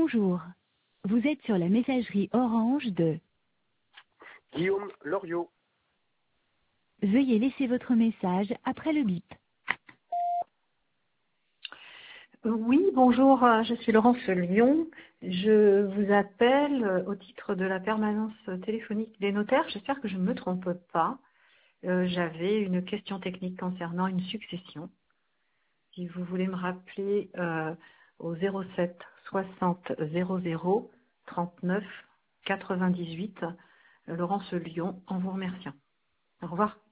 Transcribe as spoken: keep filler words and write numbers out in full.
Bonjour. Vous êtes sur la messagerie orange de Guillaume Loriot. Veuillez laisser votre message après le bip. Oui, bonjour, euh, je suis Laurence Lyon. Je vous appelle euh, au titre de la permanence téléphonique des notaires. J'espère que je ne me trompe pas. Euh, J'avais une question technique concernant une succession. Si vous voulez me rappeler euh, au zéro sept soixante zéro zéro trente-neuf quatre-vingt-dix-huit, euh, Laurence Lyon, en vous remerciant. Au revoir.